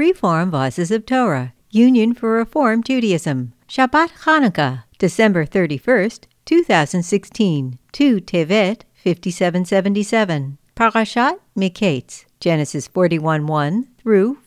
Reform Voices of Torah, Union for Reform Judaism, Shabbat Chanukah, December 31st, 2016, 2 Tevet, 5777, Parashat Miketz, Genesis 41:1 through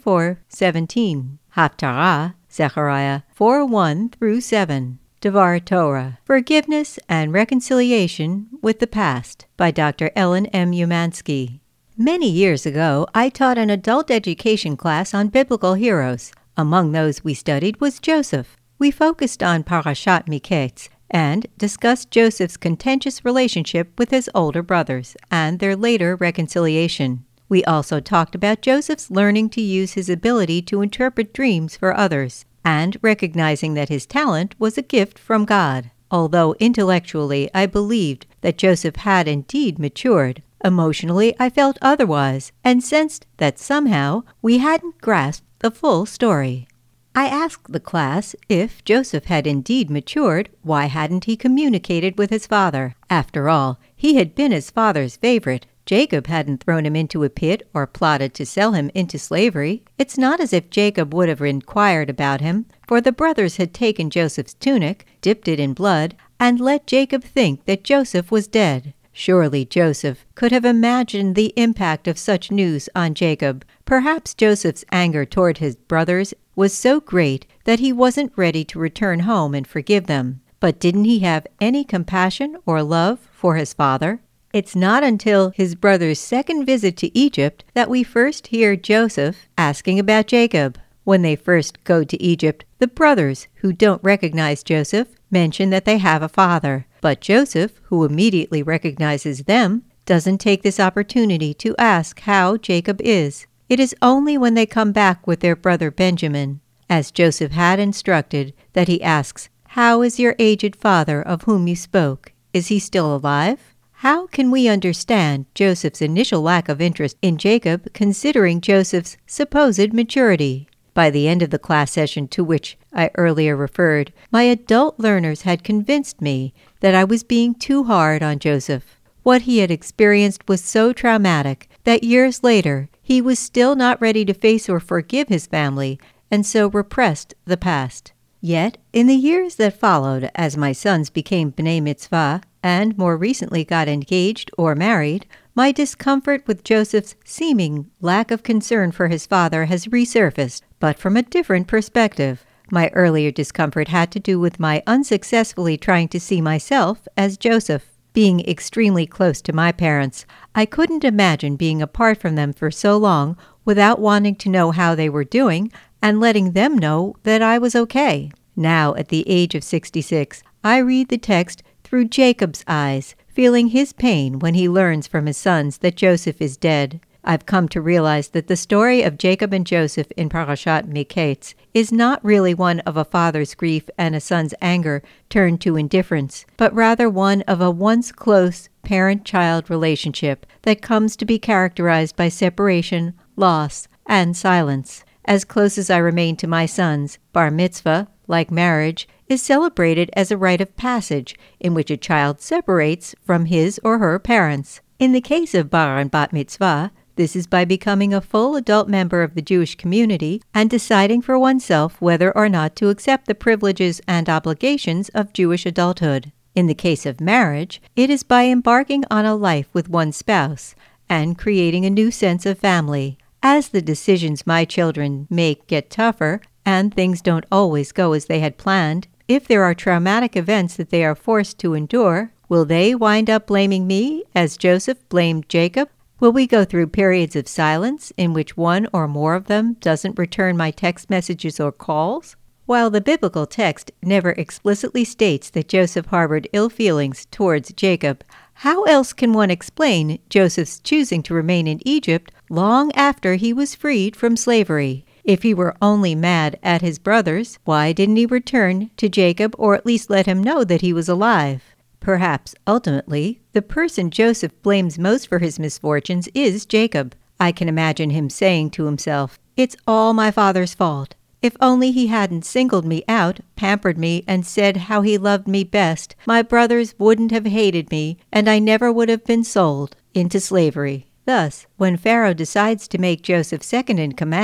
44:17, Haftarah, Zechariah 4:1 through 7, Devar Torah, Forgiveness and Reconciliation with the Past, by Dr. Ellen M. Umansky. Many years ago, I taught an adult education class on biblical heroes. Among those we studied was Joseph. We focused on Parashat Miketz and discussed Joseph's contentious relationship with his older brothers and their later reconciliation. We also talked about Joseph's learning to use his ability to interpret dreams for others and recognizing that his talent was a gift from God. Although intellectually I believed that Joseph had indeed matured, emotionally I felt otherwise and sensed that somehow we hadn't grasped the full story. I asked the class if Joseph had indeed matured, why hadn't he communicated with his father? After all, he had been his father's favorite. Jacob hadn't thrown him into a pit or plotted to sell him into slavery. It's not as if Jacob would have inquired about him, for the brothers had taken Joseph's tunic, dipped it in blood, and let Jacob think that Joseph was dead. Surely Joseph could have imagined the impact of such news on Jacob. Perhaps Joseph's anger toward his brothers was so great that he wasn't ready to return home and forgive them. But didn't he have any compassion or love for his father? It's not until his brother's second visit to Egypt that we first hear Joseph asking about Jacob. When they first go to Egypt, the brothers, who don't recognize Joseph, mention that they have a father. But Joseph, who immediately recognizes them, doesn't take this opportunity to ask how Jacob is. It is only when they come back with their brother Benjamin, as Joseph had instructed, that he asks, "How is your aged father of whom you spoke? Is he still alive?" How can we understand Joseph's initial lack of interest in Jacob considering Joseph's supposed maturity? By the end of the class session to which I earlier referred, my adult learners had convinced me that I was being too hard on Joseph. What he had experienced was so traumatic that years later he was still not ready to face or forgive his family, and so repressed the past. Yet, in the years that followed, as my sons became B'nai Mitzvah and more recently got engaged or married, my discomfort with Joseph's seeming lack of concern for his father has resurfaced, but from a different perspective. My earlier discomfort had to do with my unsuccessfully trying to see myself as Joseph. Being extremely close to my parents, I couldn't imagine being apart from them for so long without wanting to know how they were doing and letting them know that I was okay. Now, at the age of 66, I read the text through Jacob's eyes, feeling his pain when he learns from his sons that Joseph is dead. I've come to realize that the story of Jacob and Joseph in Parashat Miketz is not really one of a father's grief and a son's anger turned to indifference, but rather one of a once close parent-child relationship that comes to be characterized by separation, loss, and silence. As close as I remain to my sons, bar mitzvah, like marriage, is celebrated as a rite of passage in which a child separates from his or her parents. In the case of bar and bat mitzvah, this is by becoming a full adult member of the Jewish community and deciding for oneself whether or not to accept the privileges and obligations of Jewish adulthood. In the case of marriage, it is by embarking on a life with one spouse and creating a new sense of family. As the decisions my children make get tougher, and things don't always go as they had planned, if there are traumatic events that they are forced to endure, will they wind up blaming me as Joseph blamed Jacob? Will we go through periods of silence in which one or more of them doesn't return my text messages or calls? While the biblical text never explicitly states that Joseph harbored ill feelings towards Jacob, how else can one explain Joseph's choosing to remain in Egypt long after he was freed from slavery? If he were only mad at his brothers, why didn't he return to Jacob or at least let him know that he was alive? Perhaps, ultimately, the person Joseph blames most for his misfortunes is Jacob. I can imagine him saying to himself, "It's all my father's fault. If only he hadn't singled me out, pampered me, and said how he loved me best, my brothers wouldn't have hated me, and I never would have been sold into slavery." Thus, when Pharaoh decides to make Joseph second in command,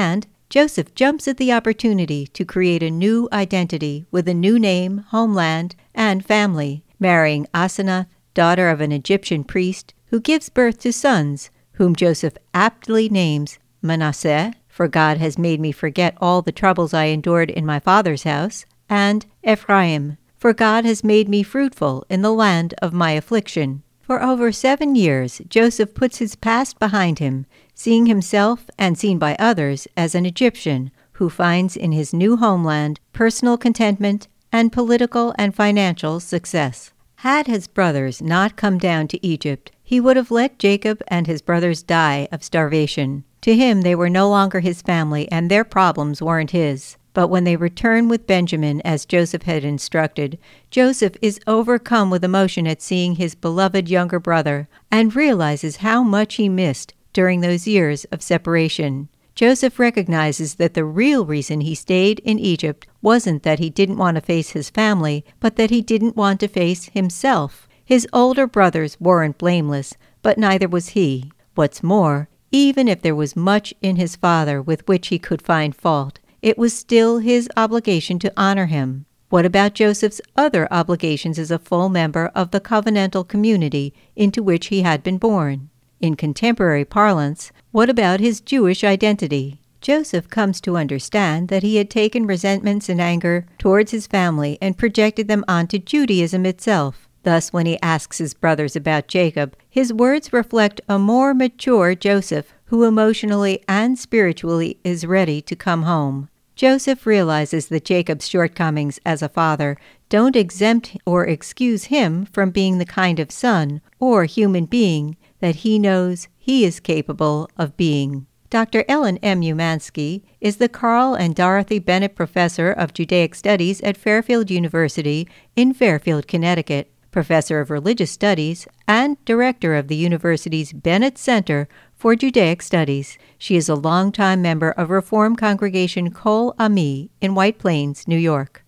Joseph jumps at the opportunity to create a new identity with a new name, homeland, and family, marrying Asenath, daughter of an Egyptian priest, who gives birth to sons, whom Joseph aptly names Manasseh, for God has made me forget all the troubles I endured in my father's house, and Ephraim, for God has made me fruitful in the land of my affliction. For over 7 years, Joseph puts his past behind him, seeing himself and seen by others as an Egyptian who finds in his new homeland personal contentment and political and financial success. Had his brothers not come down to Egypt, he would have let Jacob and his brothers die of starvation. To him, they were no longer his family, and their problems weren't his. But when they return with Benjamin, as Joseph had instructed, Joseph is overcome with emotion at seeing his beloved younger brother and realizes how much he missed during those years of separation. Joseph recognizes that the real reason he stayed in Egypt wasn't that he didn't want to face his family, but that he didn't want to face himself. His older brothers weren't blameless, but neither was he. What's more, even if there was much in his father with which he could find fault, it was still his obligation to honor him. What about Joseph's other obligations as a full member of the covenantal community into which he had been born? In contemporary parlance, what about his Jewish identity? Joseph comes to understand that he had taken resentments and anger towards his family and projected them onto Judaism itself. Thus, when he asks his brothers about Jacob, his words reflect a more mature Joseph who emotionally and spiritually is ready to come home. Joseph realizes that Jacob's shortcomings as a father don't exempt or excuse him from being the kind of son or human being that he knows he is capable of being. Dr. Ellen M. Umansky is the Carl and Dorothy Bennett Professor of Judaic Studies at Fairfield University in Fairfield, Connecticut, Professor of Religious Studies, and Director of the university's Bennett Center for Judaic Studies. She is a longtime member of Reform Congregation Kol Ami in White Plains, New York.